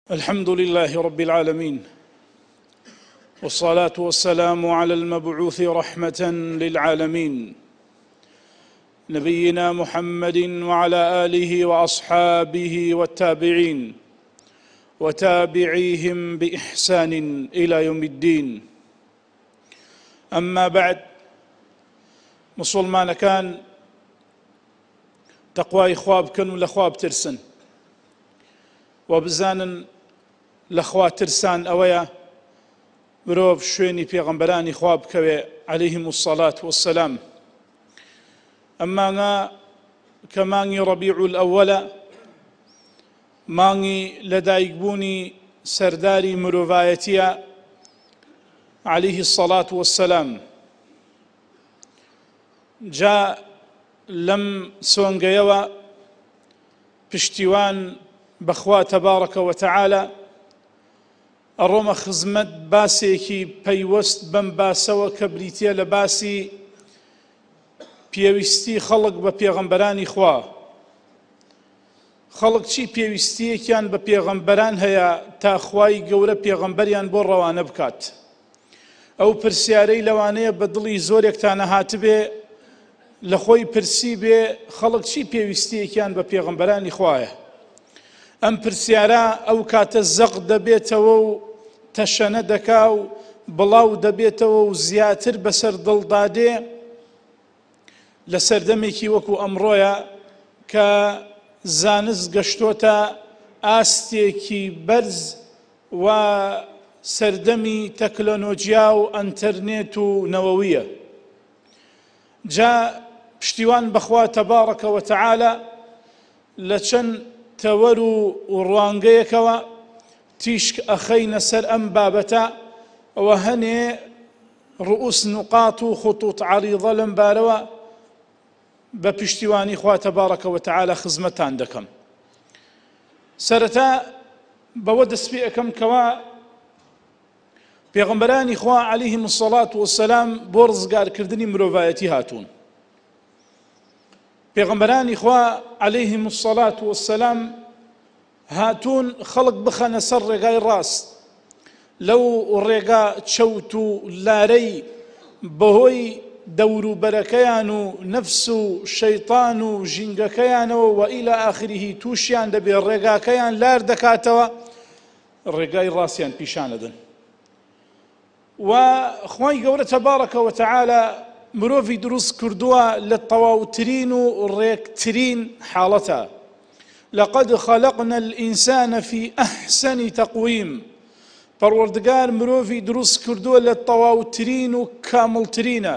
الحمد لله رب العالمين، والصلاة والسلام على المبعوث رحمة للعالمين نبينا محمد وعلى آله وأصحابه والتابعين وتابعيهم بإحسان إلى يوم الدين. أما بعد، مسلمان كان تقوى خواب كانوا لخواب ترسن وبزانن لەخوا ترسان ئەوەیە مرۆڤ شوێنی پێغەمبەرانی خوا بکەوێ عەلەیهیمو السەڵات وەسسەلام. ئەم مانگە کە مانگی ڕەبیعول ئەوەلە، مانگی لەدایکبوونی سەرداری مرۆڤایەتیە عەلەیهی السەڵات وەسسەلام. جا لەم سۆنگەیەوە پشتیوان بەخوا تەبارەکە وەتەعالە ئەڕۆمە خزمەت باسێکی پەیوەست بەم باسەوە کە بریتیە لە باسی پێویستی خەڵک بە پێغەمبەرانی خوا. خەڵک چی پێویستیەکیان بە پێغەمبەران هەیە تا خوای گەورە پێغەمبەریان بۆ ڕەوانە بکات؟ ئەو پرسیارەی لەوانەیە بە دڵی زۆرێکتانە هاتبێ لە خۆی پرسی بێ خەڵک چی پێویستیەکیان بە پێغەمبەرانی خوایە. ئەم پرسیارە ئەو کاتە زەق دەبێتەوە و تەشەنە دەکا و بڵاو دەبێتەوە و زیاتر بەسەر دڵدادێ لە سەردەمێکی وەکو ئەمڕۆیە کە زانست گەشتۆتە ئاستێکی بەرز و سەردەمی تەکنۆلۆجیا و ئەنتەرنێت و نەوەویە. جا پشتیوان بەخوا تەبارەکە وەتەعالە لە چەند تەوەر و ڕوانگەیەکەوە تیشک ئەخەینە سەر ئەم بابەتە، ئەوە هەنێ ڕؤوس نوقات و خطوط عەریضە لەم بارەوە بە پشتیوانی خوا تەبارەکە وەتەعالە خزمەتان دەکەم. سەرەتا بەوە دەست پێ ئەەکەم کەوا پێغەمبەرانی خوا عەلەیهیمو السەڵات وەسسەلام بۆ ڕزگارکردنی مرۆڤایەتی هاتوون. پێغەمبەرانی خوا عەلەیهیمو السەڵات وەسسەلام هاتوون خەڵک بخەنە سەر ڕێگای ڕاست. لەو ڕێگا چەوت و لارەی بەهۆی دەوروبەرەکەیان و نەفس و شەیطان و ژینگەکەیانەوە و ئیلە ئاخریه تووشیان دەبێ ڕێگاکەیان لار دەکاتەوە، ڕێگای ڕاستیان پیشانەدەن. و خوای گەورە تەبارەکە وەتەعالە مرۆڤی دروست کردووە لە تەواوترین و ڕێکترین حاڵەتە. لەقەد خەلەقنا الئینسانە فی ئەحسەنی تەقویم. پەروەردگار مرۆڤی دروست کردووە لە تەواوترین و کامڵترینە.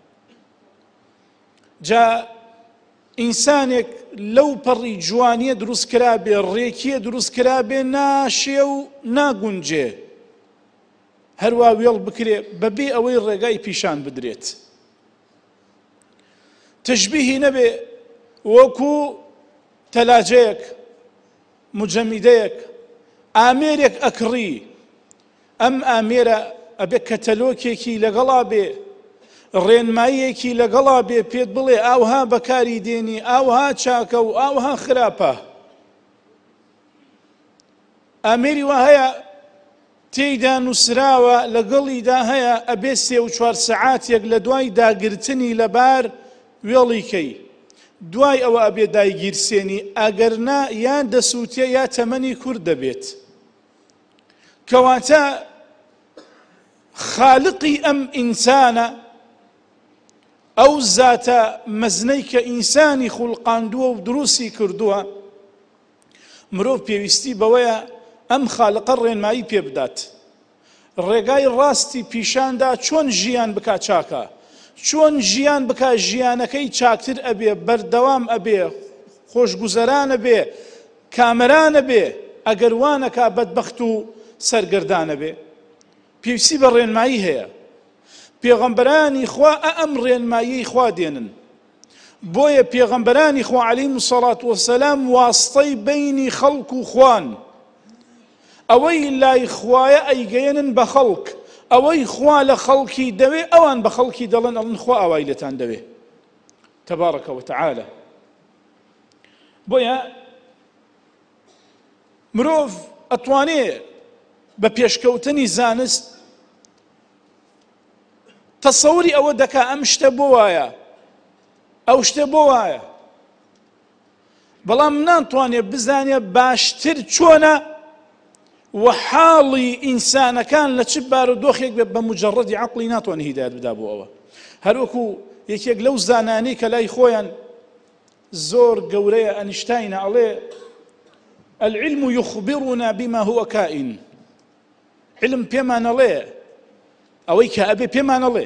جا ئینسانێک لەو پەڕی جوانیە دروست کرابێ، ڕێکیە دروست کرابێ، ناشێ و ناگونجێ، هەروە وێڵ بکرێ بەبێ ئەوەی ڕێگای پیشان بدرێت. تشبیهی نەبێ وەکو تەلاجەیەک، مجەمیدەیەک ئامێرێک ئەکڕی، ئەم ئامێرە ئەبێ کەتەلۆکێکی لەگەڵا بێ، ڕێنماییەکی لەگەڵا بێ، پێت بڵێ ئاوها بەکاری دێنی، ئاوها چاکە و ئاوها خراپە. ئامێری وا هەیە تێیدا نووسراوە لەگەڵیدا هەیە ئەبێ 3 و 4 سەعاتێک لە دوای داگرتنی لەبار وێڵیکەی، دوای ئەوە ئەبێ دایگیرسێنی، ئەگەرنا یان دەسووتێ یا تەمەنی کورد دەبێت. کەواتە خالقی ئەم ئینسانە، ئەو زاتە مەزنەی کە ئینسانی خوڵقاندووە و دروستی کردووە، مرۆڤ پێویستی بەوەیە ئەم خالقە ڕێنمایی پێ بدات، ڕێگای ڕاستی پیشاندا چۆن ژیان بکا چاکە، چۆن ژیان بکا ژیانەکەی چاکتر ئەبێ، بەردەوام ئەبێ، خۆشگوزەرانە بێ، کامەرانە بێ، ئەگەر وانەکا بەدبەخت و سەرگەردانە بێ. پێویستی بە ڕێنمایی هەیە. پێغەمبەرانی خوا ئەم ڕێنمایی خوا دێنن. بۆیە پێغەمبەرانی خوا عەلەیهیمو السەڵات وەسسەلام واستەی بەینی خەڵک و خوان، ئەوەی لای خوایە ئەیگەیەنن بە خەڵک، ئەوەی خوا لە خەڵکی دەوێ ئەوان بە خەڵکی دەڵێن ئەڵێن خوا ئاوای لێتان دەوێ تەبارەکە وەتەعالە. بۆیە مرۆڤ ئەتوانێ بە پێشکەوتنی زانست تەسەوری ئەوە دەکا ئەم شتە بۆ وایە ئەو شتە بۆ وایە، بەڵام ناتوانێ بزانێ باشتر چۆنە و حاڵی ئینسانەکان لە چ بارودۆخێک بێت بە مجەڕەدی عەقڵی ناتوانێ هیدایەت بدا بۆ ئەوە. هەروەکو یەکێک لەو زانانەی کە لای خۆیان زۆر گەورەیە ئەنیشتاینە ئەڵێ العلم يخبرنا بما هو كائن، علم پێمان ئەڵێ ئەوەی کە ئەبێ پێمان ئەڵێ،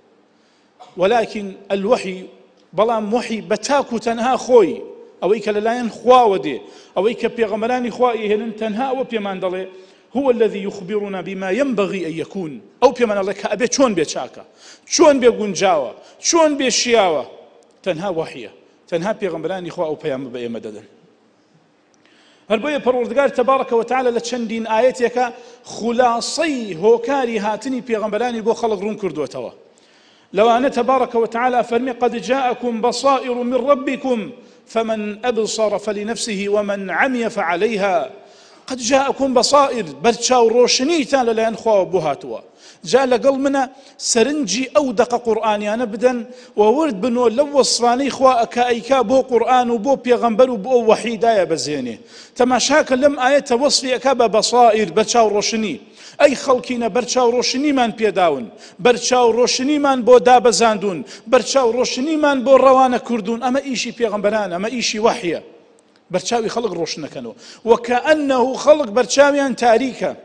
ولكن الوحي بەڵام وحی بە تاک و تەنها خۆی ئەوەی کە لەلایەن خواوە دێ، ئەوەی کە پێغەمبەرانی خوا ئێهێنن تەنها ئەوە پێمان دەڵێ هو الذي يخبرنا بما ينبغي أن يكون، أو بيمان الله كأبي شون بي شاكا شون بي قنجاوة شون بي شياوة، تنها وحية تنها بيغمبراني خوا أو بيام بأي مددا. هربوية پروردگار تبارك وتعالى لچندين آياتك خلاصي هوكاري هاتني بيغمبراني بو خلق رون كردو توا. لو أنا تبارك وتعالى فرمي قد جاءكم بصائر من ربكم فمن أبصر فلنفسه ومن عمي فعليها. قد جاءكم بصائر برچاو روشنيتان للاين خوا بوهاتوا جاء لقل منا سرنجي أو دق قرآنيانا بدن وورد بنو لو وصفاني خوا أكايكا بو قرآن وبو بيغمبر وبو وحيدايا بزيني تماشاك لم آية وصفي أكابا بصائر برچاو روشني أي خلقين برچاو روشني من بيداون برچاو روشني من بو دابزاندون برچاو روشني من بو روان كردون أما إيشي بيغمبران أما إيشي وحيا برچاوي خلق روشن كانوا وكأنه خلق برچاويان تاريكا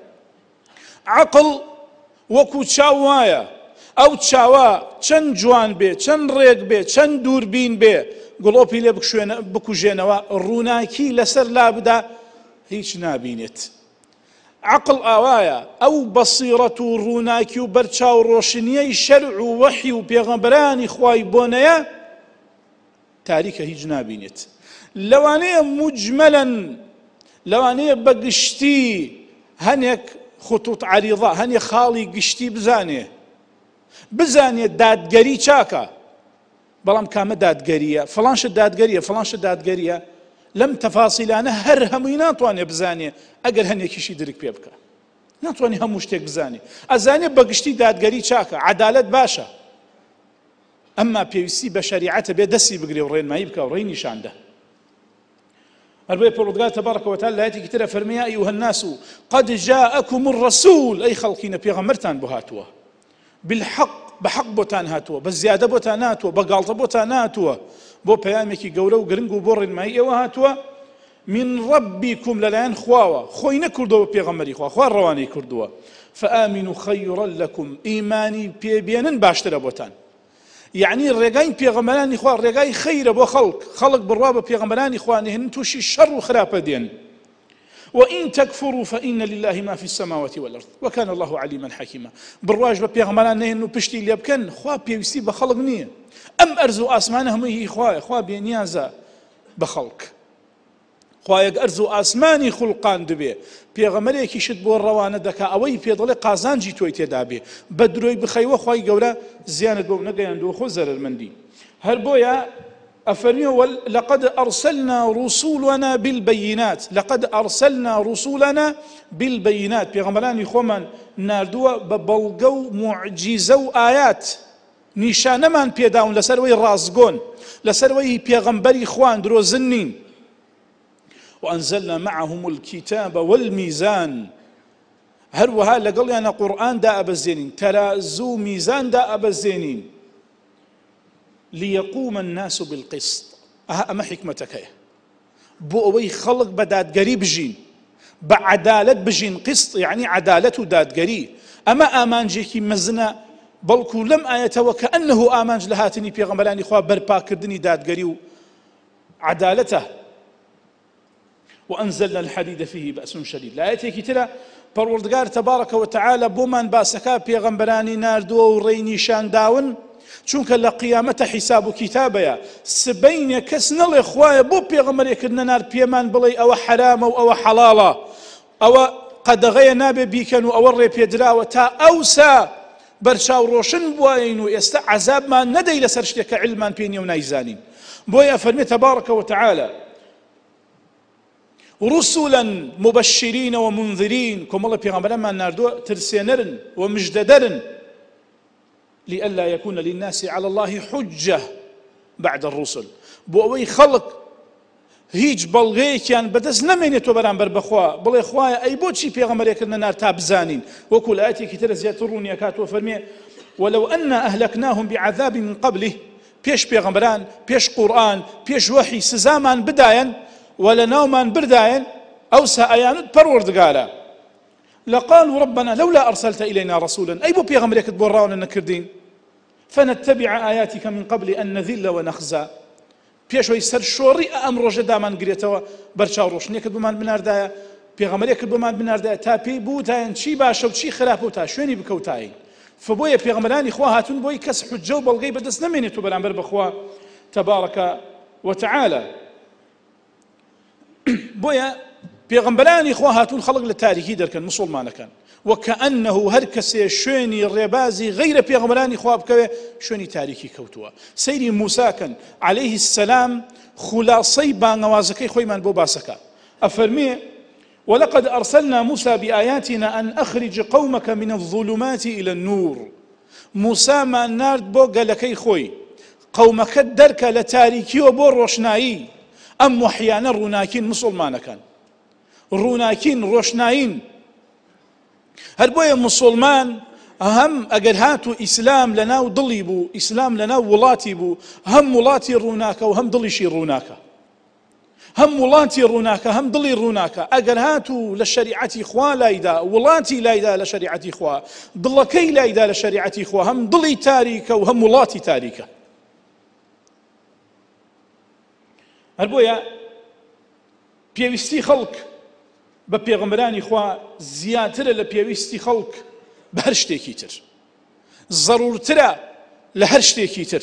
عقل وكو چاوايا او چاوا چند جوان بي چند ريق بي چند دوربين بي قلوبي لي بكو جينوا روناكي لسر لابدا هيش نابينت عقل آوايا او بصيرة روناكي وبرچاو روشنيي شرع وحي وبيغمبراني خواي بونيا تاريكا هيج نابينت لوانية مجملا لوانية بقشتي هنيك خطوط عريضة هني خالي قشتي بزاني دادگري چاكا بلام كامة دادگرية فلانش دادگرية فلانش دادگرية لم تفاصيلانا هر همي ناتواني بزاني اگر هني كيشي درك بيبكا ناتواني هموشتك بزاني ازاني بقشتي دادگري چاكا عدالت باشا اما بيوسي بشريعته بيدسي بقري ورين ما يبكا ورين نشانده. البيت بولدقال تبارك وتعالى لاتي كتير فرمي أيها الناس قد جاءكم الرسول أي خلقين بيغمرتان بهاتوا بالحق بحق بوتان هاتوا بالزيادة بوتان هاتوا بقالط بوتان هاتوا بو بيامكي قولو قرنقو بور المائية وهاتوا من ربكم للان خواوا خوين كردوا بيغمري خوا الرواني كردوا فآمنوا خيرا لكم إيماني بيبينن باشتر بوتان يعني الرجاين بيغمراني إخوان الرجاي خير أبو خلق بالرابة بيغمراني إخواني هن توشي الشر وخرافة دين وإن تكفروا فإن لله ما في السماوات والأرض وكان الله عليما حكيما بالرواج بيغمراني إنه بشتي اللي يبكن خوا بيوسي بخلق نية أم أرزو آسمانهم هي إخوا بينيازا بخلق خوايق أرزو آسماني خلقان دبي پێغەمبەرێکی شت بۆ ڕەوانە دەکا ئەوەی پێدەڵێ قازانجی تۆی تێدابێ بە درۆی بخەیوە خوای گەورە زیانت بۆ نەگەیاندووە خۆ زەرەرمەندی هەر بۆیە ئەفەرمیێ لقد أرسلنا رسولنا بالبينات لقد أرسلنا رسولنا بالبينات پێغەمبەرانی خۆمان ناردووە بە بەڵگە و موعجیزە و ئایات نیشانەمان پێداون لەسەرەوەی ڕازگۆن لەسەرەوەی پێغەمبەری خوان درۆزن نین وأنزلنا معهم الكتاب والميزان هروها لقل أنا قرآن دا أبزينين ترازو ميزان دا أبزينين ليقوم الناس بالقسط أما حكمتك هي بوئي خلق بداد قريب جين بعدالة بجين قسط يعني عدالة داد قريب أما آمان جيكي مزنا بلكو لم آية وكأنه آمان جلهاتني بيغمبراني خواه بربا كردني داد قريب عدالته وأنزلنا الحديد فيه بأس شديد لا يأتي ترى پروردگار تبارك وتعالى بومن باسكا بيغمبراني ناردو وريني شان داون چونك لقيامته حساب كتابيا سبين كسن الاخويا بو بيغمبر كنا نار بيمان بلي او حرام او حلالا او قد غينا بيكنوا او ري بيدراوه تا اوسا برشاو روشن بوينو است عذاب ما ندي لسرشتك علما بيني ونايزانين بويا فرمي تبارك وتعالى رسلا مبشرين ومنذرين كم الله پیغمبران ناردو ترسينرن ومجددرن لئلا يكون للناس على الله حجة بعد الرسل بۆ ئەوەی خەڵک هیچ بەڵگەیەکیان بەدەست نەمێنێتەوە بەرامبەر بەخوا بڵێ خوایە ئەی بۆچی پێغەمبەرێکت نەنار تا بزانین وەکو لە ئایەتێکی ترە زیاتر ڕوونی ئەکاتەوە فەرمێ ولو أن أهلكناهم بعذاب من قبله پێش پێغەمبەران پێش قورئان پێش وەحی سزامان بدایەن ولەناومان بردایەن ئەوسا ئەیانوت پەروەردگارە لقالوا ربنا لولا أرسلت إلينا رسولا أي بو بيغمريك تبوراونا نكردين فنتبع آياتك من قبل أن نذل ونخزى پێشەوەی سەر شۆڕی ئەم ڕۆژە دامان گرێتەوە بەرچاو ڕۆشنێکت بمان بناردایە پێغەمبەرێکت بمان بناردایە تا پێی بوتایەن چی باشە و چی خراپە و تا شوێنی بکەوتایین فبۆیە پێغەمبەرانی خوا هاتوون بۆی کەس حوجە و بەڵگەی بەدەست نەمێنێتەوە بەرامبەر بەخوا تەبارەکە وتەعالە بۆیە پێغەمبەرانی خوا هاتوون خەڵک لە تاریکی دەرکەن مسڵمانەکان وكأنه هر کەسێ شوێنی ڕێبازی غیرە پێغەمبەرانی خوا بکەوێ شوێنی تاریکی کەوتووە سەیری موساکەن عليه السلام خلاصەی بانگەوازەکەی خۆیمان بۆ باسەکە ئەفەرمێ ولقد أرسلنا موسى بآياتنا أن أخرج قومك من الظلمات إلى النور موسى ما نارد بۆ گەلەکەی خۆی قومەکەت دەرکە لە تاریکیەوە بۆ ڕۆشنایی ئەم وەحیانە ڕووناکین مسلمانەکان ڕووناکین ڕۆشناین هەر بۆیە مسلمان هەم ئەگەر هاتوو ئیسلام لەناو دڵی بوو ئیسلام لەناو وڵاتی بوو هەم وڵاتی ڕووناکە و هەم دڵیشی ڕووناکە هەم وڵاتی ڕووناکە هەم دڵی ڕووناکە ئەگەر هاتوو لە شەریعەتی خوا لایدا وڵاتی لایدا لە شەریعەتی خوا دڵەکەی لایدا لە شەریعەتی خوا هەم دڵی تاریکە و هەم وڵاتی تاریکە هەر بۆیە پێویستی خەڵک بە پێغەمبەرانی خوا زیاترە لە پێویستی خەڵک بە هەر شتێکی تر ضرورترە لە هەر شتێکی تر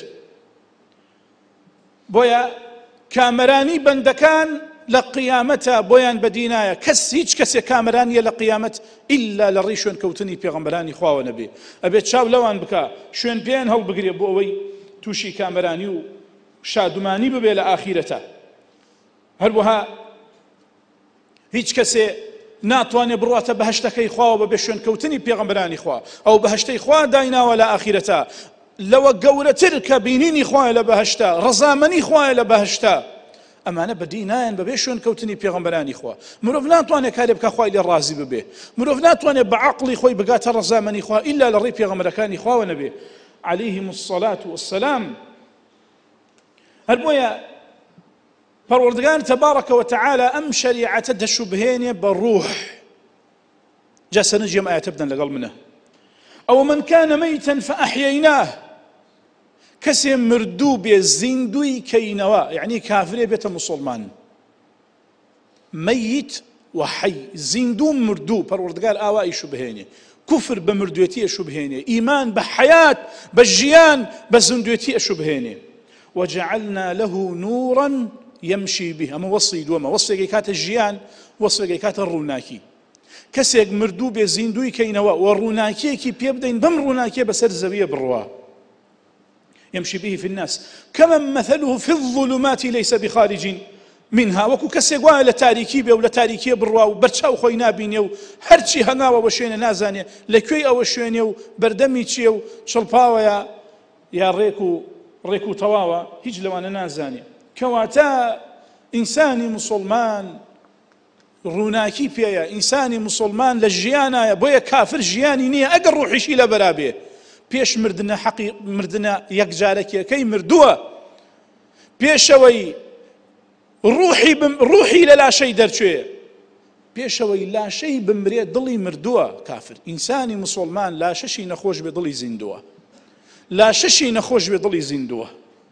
بۆیە کامەرانی بەندەکان لە قیامەتە بۆیان بەدینایە کەس هیچ کەسێک کامەرانیە لە قیامەت ئیلا لە ڕێی شوێن کەوتنی پێغەمبەرانی خواوە نەبێ ئەبێت چاو لەوان بکە شوێن پێیان هەڵبگرێ بۆ ئەوەی تووشی کامەرانی و شادومانی ببێ لە ئاخیرەتە هەروەها هیچ کەسێ ناتوانێ بڕواتە بەهەشتەکەی خواوە بە بێ شوێن کەوتنی پێغەمبەرانی خوا ئەو بەهەشتەی خوا دایناوە لە ئاخیرەتە لەوە گەورەتر کە بینینی خوایە لە بەهەشتە ڕەزامەنی خوایە لە بەهەشتە ئەمانە بەدی نایەن بە بێ شوێن کەوتنی پێغەمبەرانی خوا مرۆڤ ناتوانێت کارێ بکە خوای لێ ڕازی ببێ مرۆڤ ناتوانێت بە عەقڵی خۆی بگاتە ڕەزامەنی خوا ئیلا لە ڕێی پێغەمبەرەکانی خواوە نەبێ عەلەیهیم الصەلاة وەسسەلام هەر بۆیە پەروەردگار تەبارەکە وتەعالە ئەم شەریعەتە دەشوبهێنێ بە ڕوح جا سەرنجی ئەم ئایەتە بدەن لەگەڵ منە ئەو من کان مەیتەن فەئەحیەیناه کەسێ مردوو بێ زیندووی کەینەوە یعنی کافرێ بێتە مسڵمان مەیت و حەی زیندوو مردوو پەروەردگار ئاوای شوبهێنێ کوفر بە مردوێتی ئەشوبهێنێ ئیمان بە حەیات بە ژیان بە زیندوێتی ئەشوبهێنێ وجعلنا له نورا يمشي به ئەمە وەصفی دووەمە وەصفێکی کاتە ژیان وەصفێکی کاتە ڕووناکی کەسێک مردوو بێ زیندووی کەینەوە و ڕووناکیەکی پێ بدەین بەم ڕووناکیە بەسەر زەویە بڕوا يمشي به في الناس كمن مثله في الظلمات ليس بخارج منها وەکو کەسێک وایە لە تاریکی بێ و لە تاریکیە بڕوا و بەرچاو خۆی نابینێ و هەرچی هەنگاوە بە شوێنە نازانێ لەکوێی ئەوە شوێنێ و بەردەمی چییە و چڵپاوەیە یا ڕێک و تەواوە هیچ لەوانە نازانێ کەواتە ئینسانی مسڵمان ڕووناکی پێیە ئینسانی مسڵمان لە ژیانایە بۆیە کافر ژیانی نییە ئەگەر ڕوحیشی لە بەرابێ پێش مردنە حەقی مردنە یەکجارەکیەکەی مردووە پێشەوەی ڕوحی لە لاشەی دەرچوێ پێشەوەی لاشەی بمرێ دڵی مردووە کافر ئینسانی مسڵمان لاشەشی نەخۆش بێ دڵی زیندووە لاشەشی نەخۆش بێ دڵی زیندووە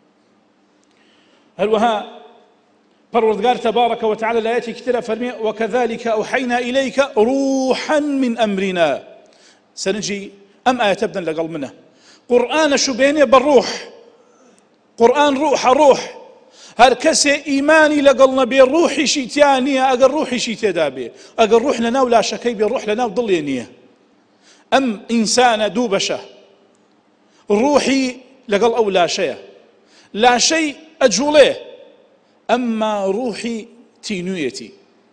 هەروەها پەروەردگار تەبارەکە وتەعالە لە ئایەتێکی ترە فەرمێ وەکەذالک ئەوحەینا ئیلەیکە ڕوحا من ئەمرینا سەرنجی ئەم ئایەتە بدەن لەگەڵ منە قورئانە شوبێنێ بە ڕوح قورئان ڕوحە ڕوح هەر کەسێ ئیمانی لەگەڵ نەبێ ڕوحیشی تیا نییە ئەگەر ڕوحیشی تێدا بێ ئەگەر ڕوح لەناو لاشەکەی بێ ڕوح لەناو دڵێ نییە ئەم ئینسانە دوو بەشە ڕوحی لەگەڵ ئەو لاشەیە لاشەی ئەجوڵێ ئەمما ڕوحی تینوویەتی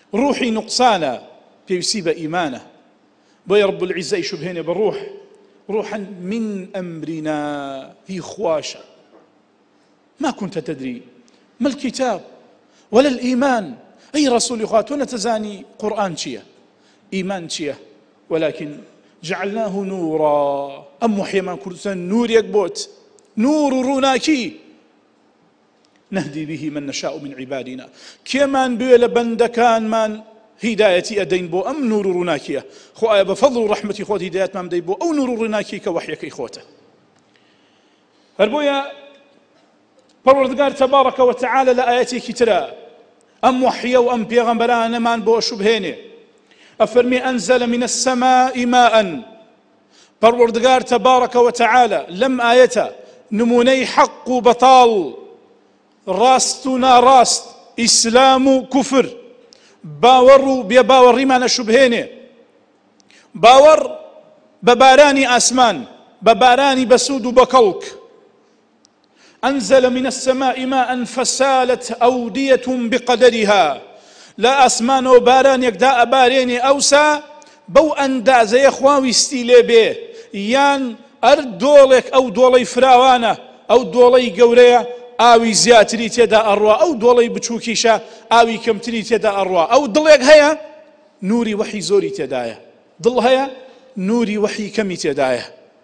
ڕوحی نوقسانە پێویستی بە ئیمانە بۆیە رب العیزە شوبهێنێ بە ڕوح روحا من أمرنا هي خواشة ما كنت تدري ما الكتاب ولا الإيمان أي رسول يخاطون تزاني قرآن شيء إيمان شيء ولكن جعلناه نورا أم محيما كردستان نور يكبوت نور روناكي نهدي به من نشاء من عبادنا كمان بيل بندكان من هدايتي أدين بو أم نور روناكية خو بفضل ورحمة خوت هدايات ما مدين بو أو نور روناكي كوحيك إخوته هربويا پروردگار تبارك وتعالى لآياتي كترا أم وحيا وأم بيغمبران مان بو شبهيني أفرمي أنزل من السماء ماء پروردگار تبارك وتعالى لم آيتا نموني حق بطال راستنا راست إسلام كفر باور بباور ما نشبهينه باور بباراني آسمان بباراني بسود بكلك أنزل من السماء ماء فسالت أودية بقدرها لا أسمان وباران يقداء باريني أوسا بو أندازة يخواوي استيلي به يان أرد دولك أو دولي فراوانة أو دولي قورية ئاوی زیاتری تێدا ئەڕوا ئەو دۆڵەی بچووکیشە ئاوی کەمتری تێدا ئەڕوا ئەو دڵێک هەیە نوری وحی زۆری تێدایە دڵ هەیە نوری وحی کەمی تێدایە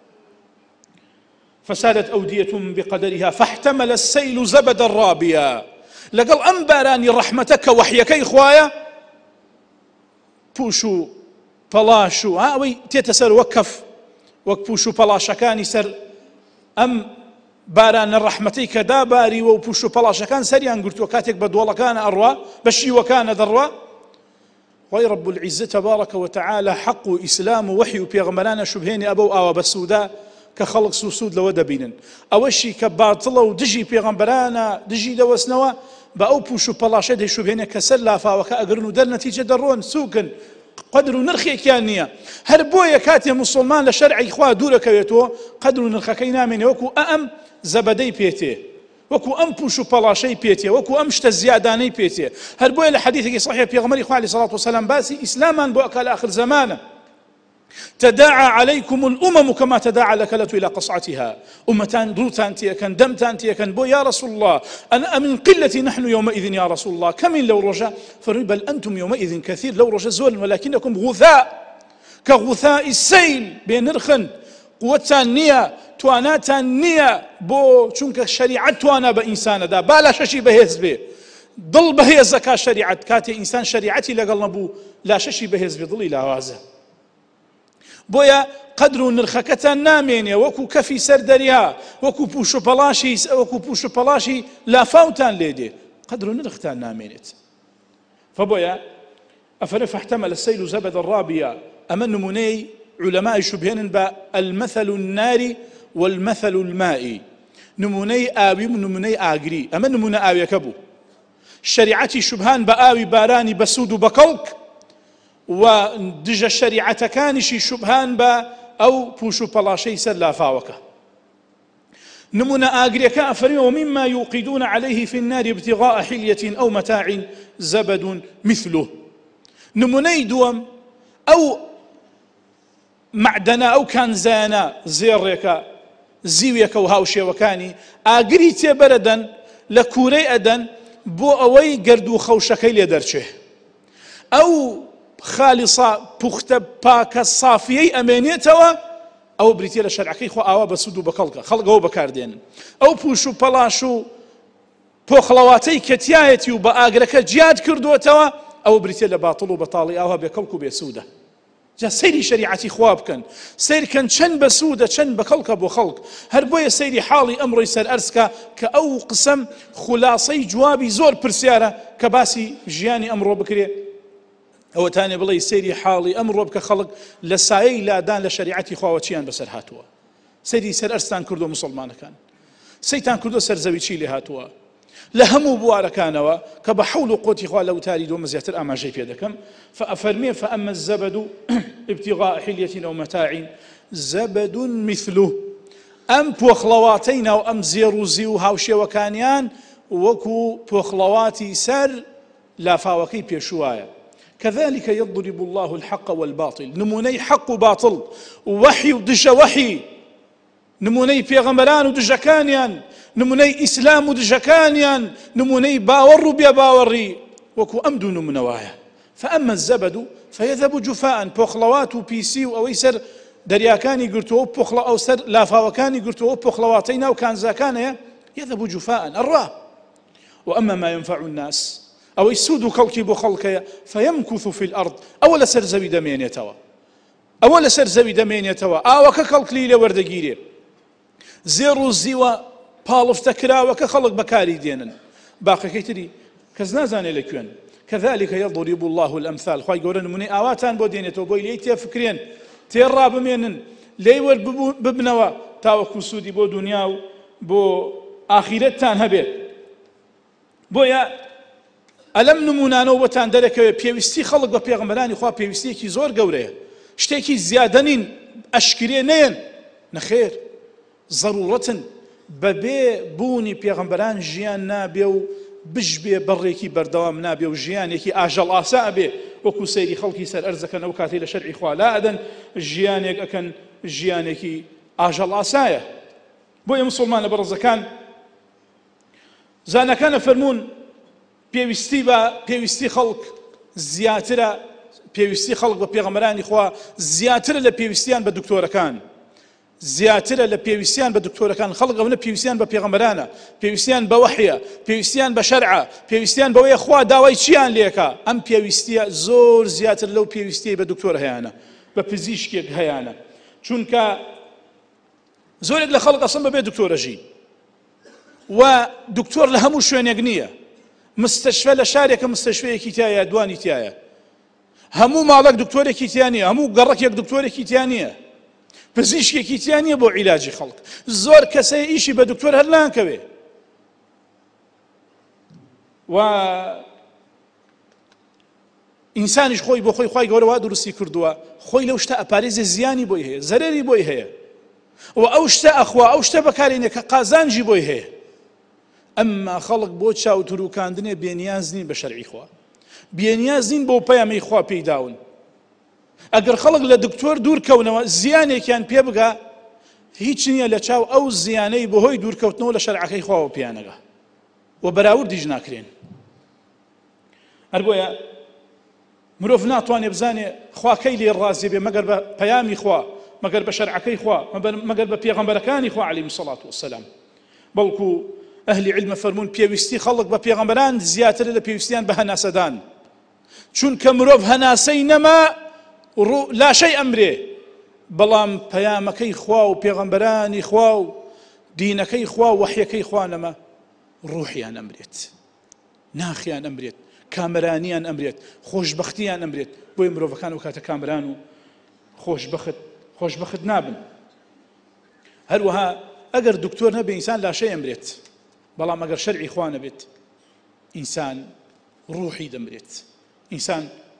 فسالت أودية بقدرها فاحتمل السيل زبدا رابيا لقل أم باراني رحمتك وحيكي خوايا بوشو بلاشو وي تيتسر وكف وكبوشو بلاشكاني سر أم باران الرحمتي كدا باري وبوشو بلاشكان سريان قلت وكاتك بدولا كان أروى بشي وكان ذروى وي رب العزة تبارك وتعالى حق إسلام وحي وبيغمرانا شبهيني أبو آوا بسودا كخلق سوسود لو دبينن أوشي كباطلة ودجي بيغمبرانا دجي دوسنوا بأو بوشو بلاشة دي شبهيني كسلافا وكأقرنو در نتيجة درون سوكن قدر نرخي كيانية هربويا كاتي مسلمان لشرعي إخوة دورة كويتو قدر نرخكينا من وكو أم زبدي بيتي وكو أم بوشو بلاشي بيتي وكو أم شتا زياداني بيتي هربويا لحديثك صحيح بيغمري إخوة عليه الصلاة والسلام باسي إسلاما بوأك لآخر زمانا تداعى عليكم الأمم كما تداعى الأكلة إلى قصعتها أمتان روتان تيكن دمتان تيكن بو يا رسول الله أنا من قلة نحن يومئذ يا رسول الله كم لو رجا بل أنتم يومئذ كثير لو رجا زول ولكنكم غثاء كغثاء السيل بين رخن قوتان نية تواناتان نية بو چونك شريعة توانا بإنسان دا بالا ششي بهز به ضل بهز زكاة شريعة كاتي إنسان شريعتي لقل نبو لا ششي بهز به ضل لا وازه بويا قدر نرخكتان نامينيا وكو كفي سردريها وكو بوشو بلاشي لا فاوتان ليدي قدر نرختان نامينيت فبويا فاحتمل السيل زبد الرابية أمن نموني علماء شبهين المثل الناري والمثل المائي نموني آوي نموني آقري أمن نموني آوي كبو شريعتي شبهان بآوي باراني بسود بكلك ودج الشريعة كانشي شبهان با أو بوشو بلاشي سلا فاوكا نمونا آقريكا أفرين ومما يوقدون عليه في النار ابتغاء حلية أو متاع زبد مثله نموني دوم أو معدنا أو كان زانا زيريكا زيويكا وهاوشي وكاني آقري تبردا لكوري أدن بو أوي قردو خوشكي ليدرشه أو خالصة بوختة باكة صافية أمانيتها أو بريتيلا شرعكي خو آوا بسودو بكالكا خلقه بكاردين أو بوشو بلاشو بوخلواتي كتيايتي وبآقركا جياد كردوتوا أو بريتيلا باطلو بطالي آوا بكالكو بيسودة جا سيري شريعتي خواب كان سير كان شن بسودة شن بكالكا بو خلق هربويا سيري حالي أمري سر أرسكا كأو قسم خلاصي جوابي زور برسيارة كباسي جياني أمرو بكري أو تاني بلي سيري حالي أمر ربك خلق لسايي لا دان لشريعتي خواوتيان بسر هاتوا سيري سر أرستان كردو مسلمان كان سيتان كردو سر زويتشي لي هاتوا لهمو بوارا كانوا كبحول قوتي خوا لو تاري دو مزيات أما جي في يدكم فأفرمي فأما الزبد ابتغاء حلية أو متاع زبد مثله أم بوخلواتين أو أم زيروزي وهاوشي وكانيان وكو بوخلواتي سر لا فاوكي بيشوايا كذلك يضرب الله الحق والباطل نموني حق وباطل ووحي ودج وحي نموني بيغمران ودجكانيان نموني إسلام ودجكانيان نموني باور بيا باوري وكو أمدو نمنوايا فأما الزبد فيذهب جفاء بوخلوات وبيسي وأويسر دەریاکانی گرتووە پۆخڵە ئەو سەر لافاوەکانی گرتووە پۆخڵەواتەی ناو کانزاکانەیە يذهب جفاء ئەڕوا وأما ما ينفع الناس أو يسود خلقي بخلقيا فيمكث في الأرض أو لسر زوي دمين يتوا أو لسر زوي دمين يتوا أو كخلق لي لوردقيري زيرو زيوا بالف تكرا وكخلق بكاري دينا باقي كيتري كزنازان لكيان كذلك يضرب الله الأمثال خواهي قولن مني آواتان بو دينيتو بو ليتي فكرين تيرا بمينن ليور ببنوا تاوكو سودي بو دنياو بو آخرتان هبيت بويا ئەلەم نمونانەوە بۆتان دەرەکەوێت پێویستی خەڵک بە پێغەمبەرانی خوا پێویستیەکی زۆر گەورەیە شتێکی زیادە نین ئەشکرێ نەیەن نەخێر ضرورەتن بەبێ بوونی پێغەمبەران ژیان نابێ و بژبێ بەڕێکی بەردەوام نابێ و ژیانێکی ئاژەڵ ئاسا ئەبێ وەکو سەیری خەڵکی سەر ئەرزەکەن ئەو کاتەی لە شەرعی خوا لا ئەدەن ژیانێک ئەکەن ژیانێکی ئاژەڵ ئاسایە بۆیە موسڵمانە بەڕێزەکان زانەکانە فەرموون پێویستی خەڵک زیاترە پێویستی خەڵک بە پێغەمبەرانی خوا زیاترە لە پێویستیان بە دکتۆرەکان زیاترە لە پێویستیان بە دکتۆرەکان خەڵک ئەوەنە پێویستیان بە پێغەمبەرانە پێویستیان بە وەحیە پێویستیان بە شەرعە پێویستیان بەوەیە خوا داوای چیان لێکا ئەم پێویستیە زۆر زیاتر لەو پێویستیە بە دکتۆر هەیانە بە پزیشکێک هەیانە چونکە زۆرێک لە خەڵک ئەسڵ بەبێ دکتۆرەژی و دکتۆر لە هەموو شوێنێک نییە مستشفى لە شارێکە مستشفەیەکی تایە دوانی تایە هەموو ماڵک دکتۆرێکی تیان نییە هەموو گەڕەکێک دکتۆرێکی تیان نییە پزیشکێکی تیان نییە بۆ عیلاجی خەڵک زۆر کەسەی ئیشی بە دکتۆر هەر ناکەوێ و ئینسانیش خۆی بۆ خۆی خوای گەورە وا دروستی کردووە خۆی لەو شتە ئەپارێزێ زیانی بۆی هەیە زەرەری بۆی هەیە و ئەو شتە ئەخوا ئەو شتە بەکارێنێ کە قازانجی بۆی هەیە ئەمما خەڵک بۆ چاوتروکاندنێ بێنیاز نین بە شەرعی خوا بێنیاز نین بۆ پەیامەی خوا پێیداون ئەگەر خەڵک لە دکتۆر دوورکەونەوە زیانێکیان پێ بگا هیچ نییە لە چاو ئەو زیانەی بەهۆی دوورکەوتنەوە لە شەرعەکەی خواوە پیانەگا و بەراوردیش ناکرێن هەر بۆیە مرۆڤ ناتوانێ بزانێ خوا کەی لێ ڕازی بێ مەگەر بە پەیامی خوا مەگەر بە شەرعەکەی خوا مەگەر بە پێغەمبەرەکانی خوا عەلەیهیمو سەڵات وەسەلام بەڵکو ئەهلی عیلمە فەرموون پێویستی خەڵک بە پێغەمبەران زیاترە لە پێویستیان بە هەناسەدان چونکە مرۆڤ هەناسەی نەما لاشەی ئەمرێ بەڵام پەیامەکەی خوا و پێغەمبەرانی خوا و دینەکەی خوا و وەحیەکەی خوا نەما ڕوحیان ئەمرێت ناخیان ئەمرێت کامەرانیان ئەمرێت خۆشبەختیان ئەمرێت بۆیە مرۆڤەکان ئەو کاتە کامەران و خۆشبەخت نابن هەروەها ئەگەر دکتۆر نەبێ ئینسان لاشەی ئەمرێت بەڵام ئەگەر شەرعی خوا نەبێت ئینسان ڕوحی دەمرێت ئینسان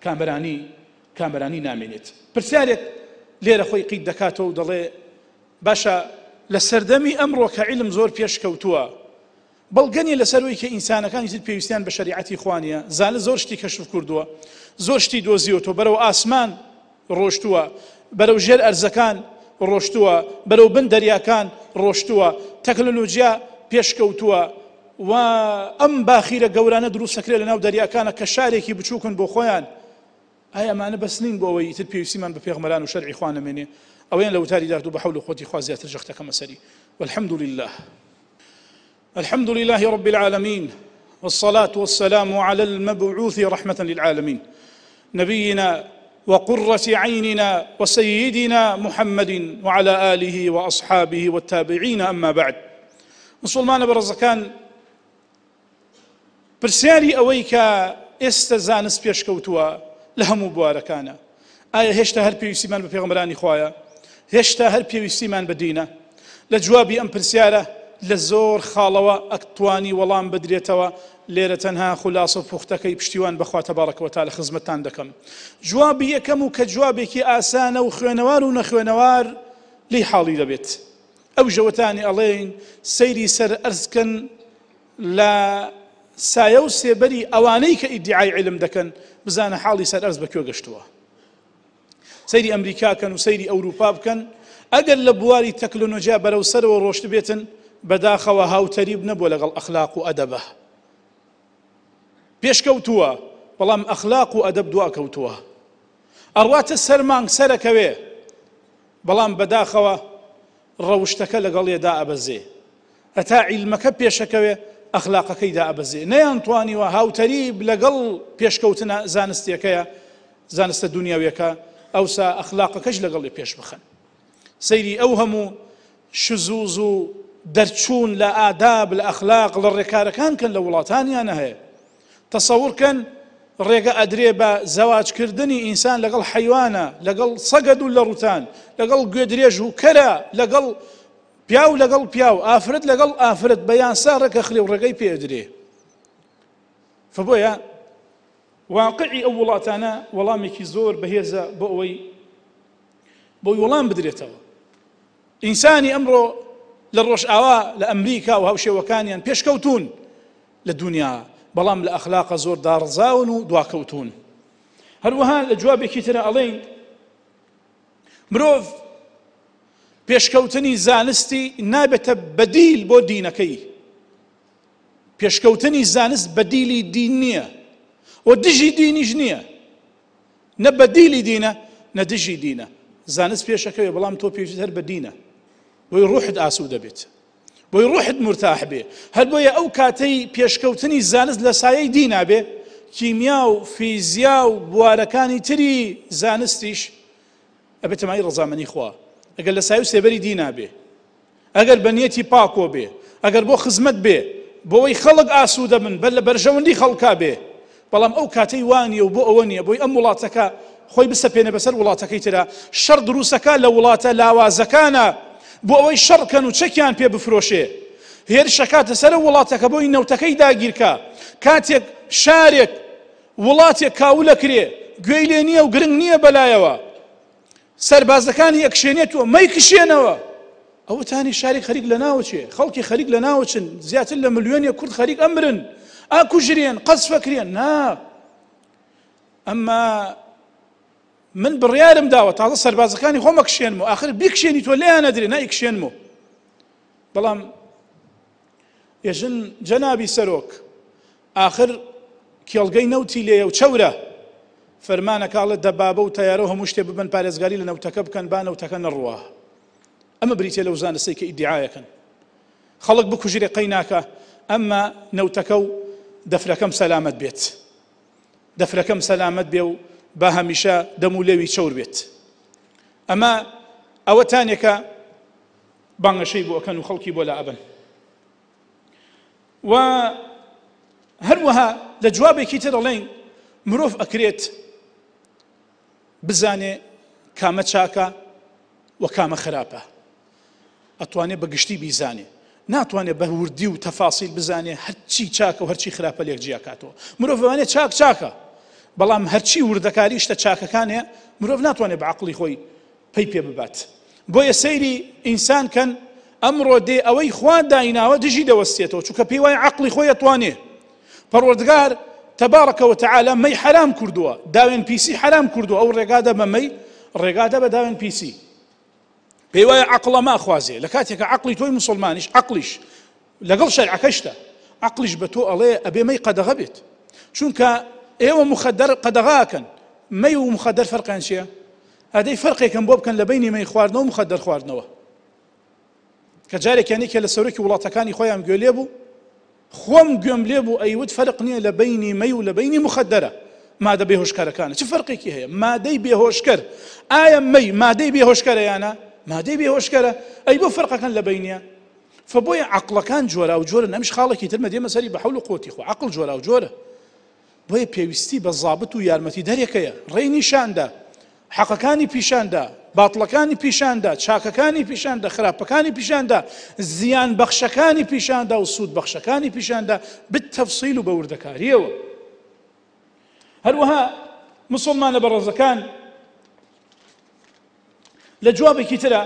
کامەرانی نامێنێت پرسیارێک لێرە خۆی قید دەکاتەوە و دەڵێ باشە لە سەردەمی ئەمڕۆ کە عیلم زۆر پێشکەوتووە بەڵگەنیە لەسەرەوەی کە ئینسانەکانی تر پێویستیان بە شەریعەتی خوا نییە زانە زۆر شتی کەشف کردووە زۆر شتی دۆزیوەتەوە بەرەو ئاسمان ڕۆشتووە بەرەو ژێر ئەرزەکان ڕۆشتووە بەرەو بن دەریاکان ڕۆشتووە تەکنۆلۆژیا پێشکەوتووە و ئەم باخیرە گەورانە دروستەکرێت لە ناو دەریاکانە کە شارێکی بچووکن بۆ خۆیان ئایا ئەمانە بەس نین بۆ ئەوەی تر پێویستیمان بە پێغەمبەران و شەرعی خوا نەمێنێ ئەوەیان لە وتاری داردوو بە حەول و قووەتی خوا زیاتر جەختەکەمە سەری والحمد لله الحمد لله رب العالمين والصلاة والسلام على المبعوث رحمة للعالمين نبينا وقرة عيننا وسيدنا محمد وعلى آله وأصحابه والتابعين أما بعد مسلمان برزكان برسياري أويكا استزانس بيشكوتوا لهم مباركانا آية هشتا هل بيوسيمان ببيغمراني خوايا هشتا هل بيوسيمان بدينا لجوابي أم برسيارة لزور خالوا أكتواني والله بدريتوا ليرة تنها خلاصة فختكي بشتيوان بخوا تبارك وتعالى خزمتان دكم جوابي يكم كجوابك آسان وخوانوار ونخوانوار لي حالي دبيت أو جوتاني ألين سيري سر أرزكن لا سایە و سێبەری ئەوانەی کە ئیدعای علم دەکەن بزانە حاڵی سەر ئەرز بەکوێ گەشتووە. سەیری ئەمریکاکەن و سەیری ئەوروپا بکەن، ئەگەر لە بواری تەکنۆلۆژیا بەرەو سەرەوە ڕۆشت بێتن بەداخەوە هاوتەریب نەبووە لەگەڵ ئەخلاق و ئەدەبە. پێشکەوتووە، بەڵام ئەخلاق و ئەدەب دواکەوتووە. ئەڕواتە سەرمانگ سەرەکەوێ، بەڵام بەداخەوە ڕەوشتەکە لەگەڵێدا ئەبەزێ. هەتا عیلمەکە پێشەکەوێ، ئەخلاقەکەی دا ئەبەزێ. نەیانتوانیوە هاوتەریب لەگەڵ پێشکەوتنە زانستیەکەیە، زانستە دنیاویەکە، ئەوسا ئەخلاقەکەش لەگەڵی پێش بخەن. سەیری ئەو هەموو شزوز و دەرچوون لە ئاداب لە ئەخلاق لە ڕێکارەکان کەن لە وڵاتانیانە هەیە. تەسەوڕکەن ڕێگە ئەدرێ بە زەواجکردنی ئینسان لەگەڵ حەیوانە، لەگەڵ سەگەد و لە ڕوتان، لەگەڵ گوێدرێژ و کەرە، لەگەڵ پیاو لەگەڵ پیاو، ئافرەت لەگەڵ ئافرەت، بەیانسا ڕێکەخرێ و ڕێگەی پێدرێ. فبۆیە واقعی ئەو وڵاتانە وەڵامێکی زۆر بەهێزە بۆ ئەوەی بۆی وەڵام بدرێتەوە. ئینسانی ئەمڕۆ لە ڕۆژئاوا لە ئەمریکا و هاوشێوەکانیان پێشکەوتون لە دنیا، بەڵام لە ئەخلاقە زۆر داڕزاون و دواکەوتون. هەروەها لە جوابێکی ترە ئەڵێن مرۆڤ پێشکەوتنی زانستی نابێتە بەدیل بۆ دینەکەی. پێشکەوتنی زانست بەدیلی دین نییە و دژی دینیش نییە. نە بەدیلی دینە نە دژی دینە. زانست پێشەکەوێ، بەڵام تۆ پێویستت هەر بە دینە، بۆی ڕوحت ئاسوودە دەبێت، بۆی ڕوحت مرتاح بێ. هەر بۆیە ئەو کاتەی پێشکەوتنی زانست لە سایەی دینا بێ، کیمیا و فیزیا و بوارەکانی تری زانستیش ئەبێتە مای ڕەزامەنی خوا. ئەگەر لە سایە و سێبەری دینا بێ، ئەگەر بە نیەتی پاکۆ بێ، ئەگەر بۆ خزمەت بێ، بۆەوەی خەڵک ئاسوودە بن، بەر لە بەرژەوەندی خەڵکا بێ، بەڵام ئەو کاتەی وانیە و بۆ ئەوە نییە، بۆی ئەم وڵاتەکە خۆی بسەپێنە بەسەر وڵاتەکەی ترا. شەڕ دروستەکە لە وڵاتە لاوازەکانە بۆ ئەوەی شەڕکەن و چەکیان پێ بفرۆشێ. هێرشەکاتە سەرە وڵاتەکە بۆی نەوتەکەی داگیرکە. کاتێک شارێک وڵاتێک کاولە کرێ، گوێی لێ نییە و گرنگ نییە بەلایەوە، سەربازەکانی ئەکشێنێتەوە، مەی کشێنەوە، ئەوەتانی شارێک خەریک لە ناوچێ، خەڵکی خەریک لە ناوچن، زیاتر لە ملیۆنی کورد خەریک ئەمرن، ئاکوژرێن، قەزفەکرێن. نا، ئەمما من بڕیارم داوە تازە سەربازەکانی خۆمە کشێنمەوە، ئاخر بیکشێنی تۆ لێیان نەدرێ، نایکشێنمەوە. بەڵام ێژن جەنابی سەرۆک ئاخر کێڵگەی نەوتی لێیە و چەورە، فەرمانەکاڵێت دەبابە و تەیارە و هەموو شتێ ببن پارێزگاری لە نەوتەکە بکەن، با نەوتەکە نەڕوە. ئەمە بریتێ لەو زانستەی کە ئیدعایەکەن. خەڵک بکوژرێ قەی ناکە، ئەمما نەوتەکە و دەفرەکەم سەلامەت بێت، دەفرەکەم سەلامەت بێ و با هەمیشە دەم و لێوی چەور بێت. ئەمە ئەوەتانێکە بانگەشەی بۆ ئەکەن و خەڵکی بۆ لا ئەبن. و هەروەها لە جوابێکی تر دەڵێن مرۆڤ ئەکرێت بزانێ کامە چاکە و کامە خراپە، ئەتوانێت بە گشتی بیزانێ، ناتوانێت بە وردی و تەفاسیل بزانێ هەرچی چاکە و هەرچی خراپە لێک جیاکاتەوە. مرۆڤ بەوانێت چاک چاکە، بەڵام هەرچی وردەکاری شتە چاکەکانێ مرۆڤ ناتوانێت بە عەقڵی خۆی پێی پێ ببات. بۆیە سەیری ئینسان کەن، ئەمڕۆ دێ ئەوەی خوا دایناوە دژی دەوەستێتەوە، چونکە پێی وایە عەقڵی خۆی ئەتوانێ. پەروەردگار تەبارەکە وتەعالە مەی حرام کردووە، داوێن پیسی حرام کردووە، ئەو ڕێگادە بە مەی ڕێگادە بە داوێن پیسی. پێی وایە عەقڵە ماخوازێ، لە کاتێکە عەقڵی تۆی موسڵمانیش، عەقڵیش لەگەڵ شەرعەکەشتە، عەقڵیش بە تۆ ئەڵێ ئەبێ مەی قەدەغە بێت، چونکە ئێوە مخەدەر قەدەغاکەن. مەی و مخەدەر فەرقیان چییە؟ ئەدەی فەرقێکم بۆ بکەن لە بینی مەی خواردنەوە و مخەدەر خواردنەوە. کە جارێکیانی کە لە سەرۆکی وڵاتەکانی خۆیان گوێ لێ بوو، خۆم گوێم لێ بوو ئەیوت فەرق نییە لە بینی مەی و لە بینی مخەدەرە. مادە بێهۆشکارەکانە چ فەرقێکی هەیە؟ مادەی بێهۆشکەر، ئایا مەی مادەی بێهۆشکەرە یانە؟ مادەی بێهۆشکەرە، ئەی بۆ فەرقەکەن لە بینیە. فبۆیە عەقڵەکان جۆرا و جۆرە، نەمیش خاڵێکی تر مەدێمە سەری بە حەول و قووەتی خۆ، عەقڵ جۆرا و جۆرە. بۆیە پێویستی بە زابط و یارمەتی دەرێکەیە، ڕێی نیشاندا، حەقەکانی پیشاندا، باڵەکانی پیشاندا، چاکەکانی پیشاندا، خراپەکانی پیشاندا، زیان بەخشەکانی پیشاندا و سوود بەخشەکانی پیشاندا، بتەفسیل و بە وردەکاریەوە. هەروەها مسلمانە بەڕێزەکان لە جوابێکی ترە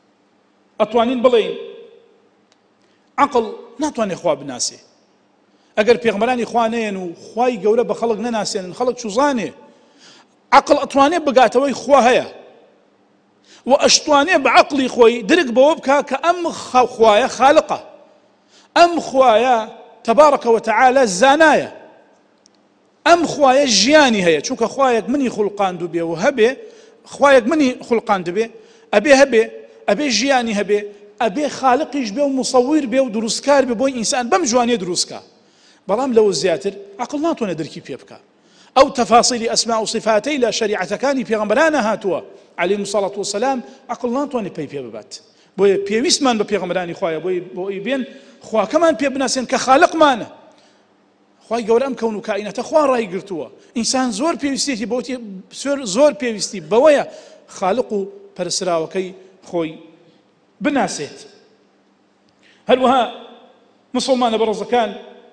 ئەتوانین بڵێین عەقڵ ناتوانێت خوا بناسێ، ئەگەر پێغەمبەرانی خوا نەیەن و خوای گەورە بە خەڵک نەناسێنن خەڵک چوزانێ عەقڵ ئەتوانێ بگاتەوەی خوا هەیە و ئەشتوانێ بە عەقڵی خۆی درک بەوە بکا کە ئەم خوایە خالقە، ئەم خوایە تەبارەکە وتەعالە زانایە، ئەم خوایە ژیانی هەیە، چونکە خوایەک منی خوڵقاندوو بێ و هەبێ، خوایەک منی خوڵقاند بێ ئەبێ هەبێ، ئەبێ ژیانی هەبێ، ئەبێ خالقیش بێ و مصەویر بێ و دروستکار بێ بۆی ئینسان بەم جوانێ دروستکە. بەڵام لەوە زیاتر عەقڵ ناتوانێت درکی پێ بکە. ئەو تەفاسیلی ئەسما و صفاتەی لە شەریعەتەکانی پێغەمبەرانە هاتووە عەلەیهیمو السەڵاتو وەسەلام، عەقڵ ناتوانێت پێی پێ ببات. بۆیە پێویستمان بە پێغەمبەرانی خوایە بۆی بێن خواکەمان پێ بناسێن کە خالقمانە. خوای گەورە ئەم کەون و کائینەتە خوا ڕای گرتووە، ئینسان زۆر پێویستێتی بەوتی زۆر پێویستی بەوەیە خالق و پەرسراوەکەی خۆی بناسێت. هەروەها مسلمانە بەڕێزەکان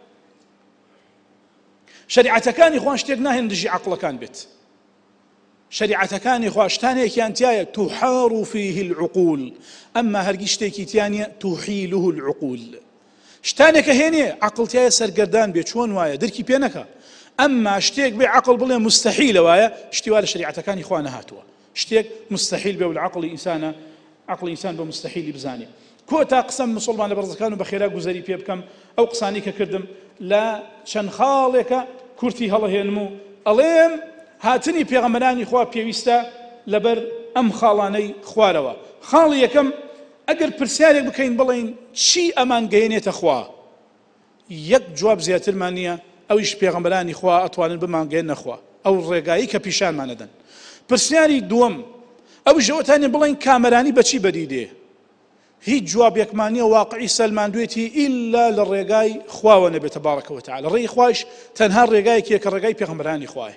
شەریعەتەکانی خوا شتێک ناهێن دژی عەقڵەکان بێت. شەریعەتەکانی خوا شتانێکیان تایە تحار فيه العقول، ئەمما هەرگیز شتێکی تیانە تحیله العقول. شتانێکە هێنێ عەقڵ تایە سەرگەردان بێ، چۆن وایە درکی پێ نەکا. ئەمما شتێک بێ عەقڵ بڵێ مستەحیلە وایە، شتی وا لە شەریعەتەکانی خوا نەهاتووە. شتێک مستەحیل بێ و لە عەقڵی ئینسانە، عەقڵی ئینسان بە مستەحیلی بزانێ. کۆتا قسەم مسلمانە بەڕێزەکان و بە خێرا گوزەری پێ بکەم ئەو قسانی کە کردم لە چەند خاڵێکە کورتی هەڵەهێنم و ئەڵێم هاتنی پێغەمبەرانی خوا پێویستە لەبەر ئەم خاڵانەی خوارەوە. خاڵی یەکەم ئەگەر پرسیارێک بکەین بڵێن چی ئەمان گەیەنێتە خوا، یەک جواب زیاترمان نییە، ئەویش پێغەمبەرانی خوا ئەتوانن بمانگەێنە خوا، ئەو ڕێگایی کە پیشانمانەدەن. پرسیاری دووەم ئەویش ئەوەتانێ بڵێن کامەرانی بەچی بەدیدێ، هیچ جوابێکمان نییە واقعی سەلماندوێتی ئیلا لە ڕێگای خواوە نەبێت تەبارەکە وتەعالە. ڕێی خوایش تەنها ڕێگایەکیە کە ڕێگای پێغەمبەرانی خوایە.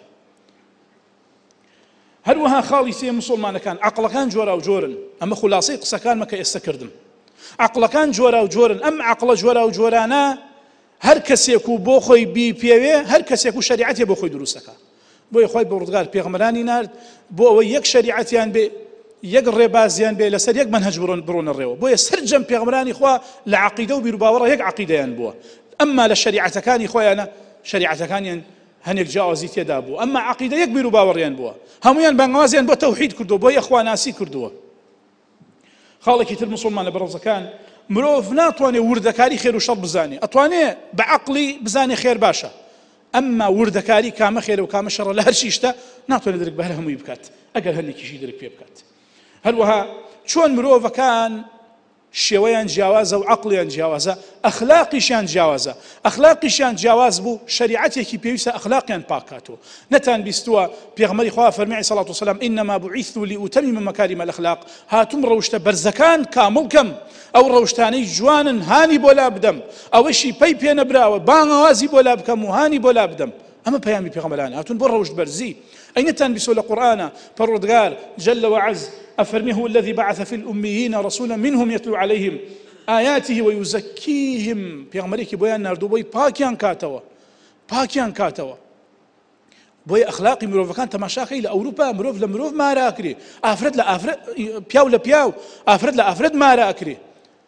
هەروەها خاڵی سێ مسلمانەکان عەقڵەکان جۆرا و جۆرن، ئەمە خولاسەی قسەکانمە کە ئێستا کردم. عەقڵەکان جۆرا و جۆرن، ئەم عەقڵە جۆرا و جۆرانە هەر کەسێک و بۆ خۆی بیپێوێ، هەر کەسێک و شەریعەتێ بۆ خۆی دروستەکە. بۆیە خوای بەڕزگار پێغەمبەرانی نارد بۆ ئەوەی یەک شەریعەتیان بێ، یەک ڕێبازیان بێ، لەسەر یەک مەنهەج بڕۆنە ڕێوە. بۆیە سەرجەم پێغەمبەرانی خوا لە عەقیدە و بیر و باوەڕە یەک عەقیدەیان بووە، ئەمما لە شەریعەتەکانی خۆیانە شەریعەتەکانیان هەنێک جیاوازی تێدا بوو، ئەمما عەقیدە یەک بیر و باوەڕیان بووە، هەموویان بانگوازیان بۆ تەوحید کردووە، بۆ یەخواناسی کردووە. خاڵێکی تر مسلمانە بەڕێزەکان مرۆڤ ناتوانێ وردەکاری خێر و شەڕ بزانێ، ئەتوانێ بە عەقڵی بزانێ خێر باشە، ئەمما وردەکاری کامە خێرە و کامە شەڕە لە هەر شیشتە ناتوانێت درک بە هەر هەمووی بکات ئەگەر هەندێکیشی درک پێ بکات. هەروەها چۆن مرۆڤەکان شێوەیان جیاوازە و عەقڵیان جیاوازە، ئەخلاقیشیان جیاوازە، ئەخلاقیشیان جیاواز بوو، شەریعەتێکی پێویستە ئەخلاقیان پاک کاتەوە. نەتان بیستووە پێغەمبەری خوا فەرمی عەلەیهی سەڵاتو وەسەلام ئینەما بوعیثت لئوتەممە مەکاریم الأخلاق، هاتووم ڕەوشتە بەرزەکان کامڵ کەم، ئەو ڕەوشتانەی جوانن هانی بۆ لا بدەم، ئەوەشی پەی پێ نەبراوە بانگەوازی بۆ لا بکەم و هانی بۆ لا بدەم. ئەمە پەیامی پێغەمبەرانە، هاتوون بۆ ڕەوشت بەرزی. ئەینەتان بیستووە لە قورئانە پەروەردگار جەل وعەز أفرمي هو الذي بعث في الأميين رسولا منهم يتلو عليهم آياته ويزكيهم پیغمبرێکی بۆیان ناردوو بۆی پاکیان کاتەوە بۆی ئەخلاقی مرۆڤەکان تەماشاکەی لە ئەوروپا مرۆڤ لە مرۆڤ مارە ئەکرێ، ئافرەت لە ئافرەت، پیاو لە پیاو، ئافرەت لە ئافرەت مارە ئەکرێ،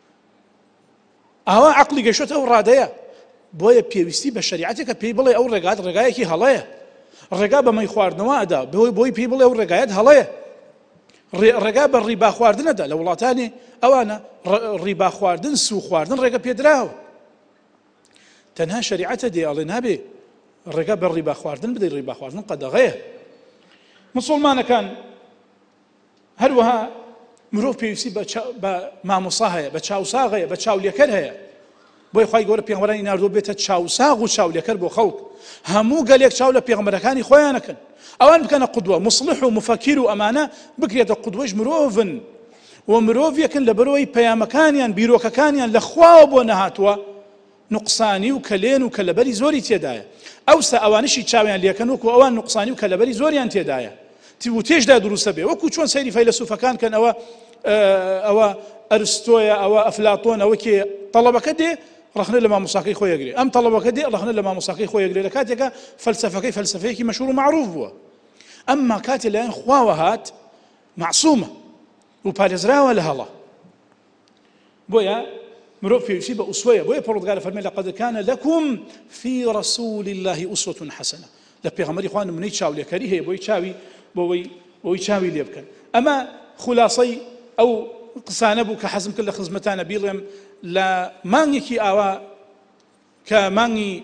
ئاوا عەقڵی گەیشتووەتە ئەو ڕادەیە. بۆیە پێویستی بە شەریعەتێکە پێی بڵێ ئەو ڕێگات ڕێگایەکی هەڵەیە، ڕێگا بە مەی خواردنەوە ئەدا، بۆی پێی بڵێ ئەو ڕێگایەت هەڵەیە، ڕێگا بە ڕیبا خواردنەدا. لە وڵاتانی ئەوانە ڕیبا خواردن، سوو خواردن ڕێگە پێدراوە، تەنها شەریعەتە دێ ئەڵێ نابێ ڕێگا بە ڕیبا خواردن بدەیت، ڕیبا خواردن قەدەغەیە. مسلمانەکان هەروەها مرۆڤ پێویستی بە مامۆسا هەیە، بە چاوساغ هەیە، بە چاولێکەر هەیە. بۆی خوای گەورە پێغەمبەرانی ناردووە بێتە چاوساغ و چاولێکەر بۆ خەڵک، هەموو گەلێک چاو لە پێغەمبەرەکانی خۆیانەکەن، ئەوان بکەنە قودوە، مصلح و مفەکیر و ئەمانە بکرێتە قودوەش مرۆڤن و مرۆڤێکن لە بەرەوەی پەیامەکانیان بیرۆکەکانیان لە خواوە بۆ نەهاتووە نوقسانی و کەلێن و کەلەبەری زۆری تێدایە. ئەوسا ئەوانشی چاویان لێکەن وەکو ئەوان نوقسانی و کەلەبەری زۆریان تێدایە، و تێشدا دروستە بێ، وەکو چۆن سەیری فەیلسوفەکان کەن، ئەوە ئەرستۆیە، ئەوە ئەفلاتۆن، ئەوە کێ تەڵەبەکە دێ ڕخنە لە مامۆساکەی خۆی ئەگرێ، ئەم تەڵەبەکە دێ ڕخنە لە مامۆساکەی خۆی ئەگرێ، لە کاتێکە فەلسەفەکەی فەلسەفەیەکی مەشهوور و معروف بووە. ئەمما کاتێ لایەن خواوە هات معسوومە و پارێزراوە لە هەڵە. بۆیە مرۆڤ پێویستی بە ئوسوەیە. بۆیە پەروەردگار فەرمێ لەقەد کان لەکم فی رەسوول الله ئوسوة حەسەنە. لە پێغەمبەری خوا نمونەی چاولێکەری هەیە بۆی چاوی لێ بکەن. ئەمە خولاسەی ئەو قسانە بوو کە حەزم کرد لە خزمەتانە بیڵێم لە مانگێکی ئاوا کە مانگی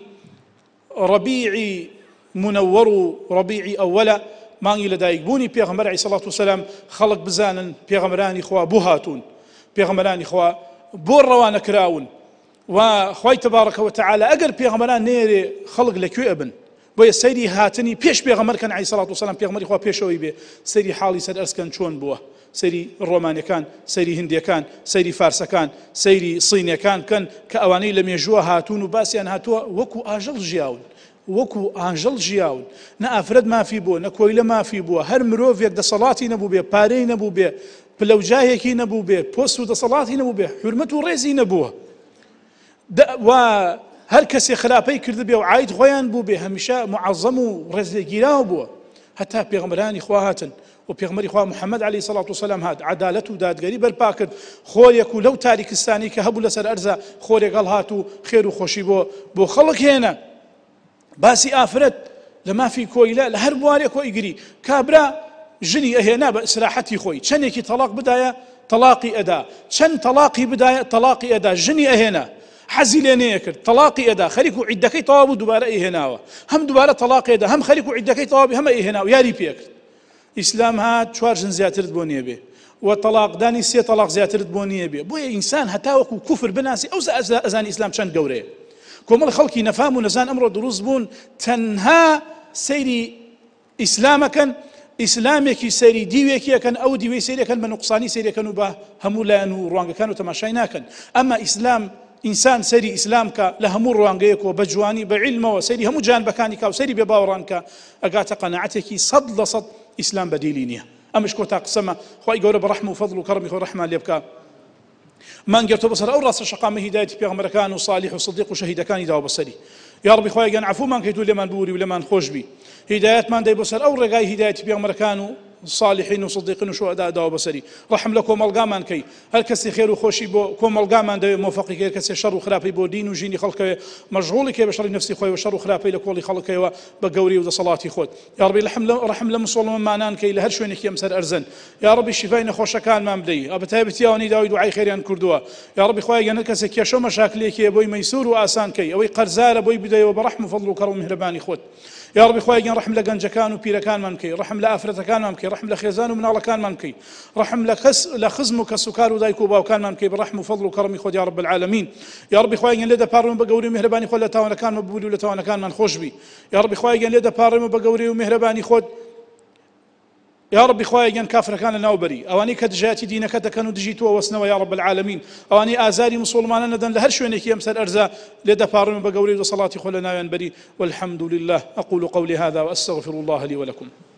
ڕەبیعی منەوەڕ و ڕەبیعی ئەوەلە، مانگی لەدایکبوونی پێغەمبەر عەلەیهی سەڵات وسەلام، خەڵک بزانن پێغەمبەرانی خوا بۆ هاتوون، پێغەمبەرانی خوا بۆ ڕەوانە کراون و خوای تەبارەکە وتەعالە ئەگەر پێغەمبەران نێرێ خەڵک لەکوێ ئەبن. بۆیە سەیری هاتنی پێش پێغەمبەرکەن عەلەیهی سەڵات وسەلام، پێغەمبەری خوا پێشەوەی بێ، سەیری حاڵی سەر ئەرزکەن چۆن بووە، سەیری ڕۆمانیەکان، سەیری هندیەکان، سەیری فارسەکان، سەیری سینیەکان کەن کە ئەوانەی لە مێژووە هاتوون و باسییان هاتووە وەکو ئاژەڵ ژیاون، وەکو ئاژەڵ ژیاون، نە ئافرەت مافی بووە، نە کۆیلە مافی بووە، هەر مرۆڤێک دەسەڵاتی نەبوو بێ، پارەی نەبوو بێ، پلەوجایەکی نەبوو بێ، پۆست و دەسەڵاتی نەبوو بێ، حورمەت و ڕێزی نەبووە. و هەر کەسێ خراپەی کرد بێ و عاید خۆیان بوو بێ، هەمیشە معەزەم و ڕێزلێگیراو بووە. هەتا پێغەمبەرانی خوا هاتن و پێغەمبەری خوا محەممەد عەلەیهی سەڵات وسەلام هات، عەدالەت و دادگەری بەرپا کرد، خۆرێک و لەو تاریکستانی کە هەبوو لەسەر ئەرزە خۆرێک هەڵهات و خێر و خۆشی بۆ خەڵک هێنا. باسی ئافرەت لە مافی کۆیلە لە هەر بوارێک کۆیگری، کابرا ژنی ئەهێنا بە ئیسراحەتی خۆی، چەندێکی تەلاق بدایە تەلاقی ئەدا، چەند تەلاقی بدایە تەلاقی ئەدا، ژنی ئەهێنا حەزی لێ نەیە کرد تەلاقی ئەدا، خەریک و عیدەکەی تەواو بوو دووبارە ئەیهێناوە، هەم دووبارە تەلاقی ئەدا، هەم خەریک و عیدەکەی تەواو بوو، هەمە ئەیهێناوە، یاری پێکرد. ئیسلام هات 4 ژن زیاترت بۆ نییە بێ و تەلاقدانی 3 تەلاق زیاترت بۆ نییە بێ. بۆیە ئینسان هەتا وەکو کوفر بناسی ئەو ئەزانی ئیسلام چەند گەورەیە. کۆمەڵ خەڵکی نەفام و نەزان ئەمڕۆ دروست بوون تەنها سەیری ئیسلامەکەن، ئیسلامێکی سەیری دیوێکیەکەن، ئەو دیوەی سەیرەکەن بە نوقسانی سەیرەکەن و بە هەموو لایەن و ڕوانگەکان و تەماشای ناکەن. ئەمە ئیسلام ئینسان سەری ئیسلام کە لە هەموو ڕوانگەیەکەوە بە جوانی بە عیلمەوە سەیری هەموو جانبەکانی کا و سەیری بێ باوەڕان کە ئەگاتە قەناعەتێکی 100% ئیسلام بەدیلی نییە. ئەمەش کۆتا قسەمە، خوای گەورە بە ڕەحم و فەضڵ و کەڕمی خۆی ڕەحمان لێ بکات. مانگێتەوە بەسەر ئەو ڕاستە شەقامە هیدایەتی پێغەمبەرەکان و صالح و صدیق و شەهیدەکانی داوە بەسەری. یا ڕەبی خوای گەن عەفومان کەیت و لێمان بوری و لێمان خۆش بی. هیدایەتمان دەی بەسەر ئەو ڕێگای هیدایەتی پێغەمبەرەکان و صالحین و صدیقین و شوهەدا داوە بەسەری. ڕەحم لە کۆمەڵگامان کەی، هەر کەسی خێر و خۆشی بۆ کۆمەڵگامان دەوێ مۆفەقی کە کەسێ شەڕ و خراپەی بۆ دین و ژینی خەڵکەوێ، مەشغوڵی کێ بە شەڕی نەفسی خۆی و شەڕ و خراپەی لە کۆڵی خەڵکەوە بە گەوری و دەسەڵاتی خۆت. یا ڕەبی ڕەحم لە مسڵمانان کەی لە هەر شوێنێکی ئەم سەر ئەرزن. یا ڕەبی شیفای نەخۆشەکانمان بدەی، بەتایبەتی ئەوانەی داوای دوعای خێریان کردووە. یا ڕەبی خوای گەنە کەسێک کێشە و مەشاکلێکی بۆی مەیسور و ئاسان کەی، ئەوەی قەرزارە بۆی بدەیەوە بە ڕەحم و فەضڵ و کەڕم و میهرەبانی خۆت. یا ڕەبی خوای گەن ڕەحم لە گەنجەکان و پیرەکانمان بکەی، ڕەحم لە ئافرەتەکانمان بکەی، ڕەحم لە خێزان و مناڵەکانمان بکەی، ڕەحم لە خزم و کەس و کار و دایک و باوکانمان بکەی بە ڕەحم و فەضڵ و کەڕمی خۆت یا رب العالمین. یا ڕەبی خوای گەن لێ دەپاڕێمە بە گەوری و میهرەبانی خۆت لە تاوانەکانمان ببووری و لە تاوانەکانمان خۆش بی. یا ڕەبی خوای گەن لێ دەپاڕێمە بە گەوری و میهرەبانی خۆت. یا ربی خوای گەن کافرەکان لەناوبەری، ئەوانەی کە دژایەتی دینەکە دەکەن و دژی تۆ وەستنەوە یا رب العالمین، ئەوانەی ئازاری مسلمانان نەدەن لە هەر شوێنێکی ئەم سەر ئەرزە لێ دەپاڕێمە بە گەوری و دەسەڵاتی خۆ لە ناویان بەری. والحمد لله. أقول قولي هذا وأستغفر الله لي ولكم.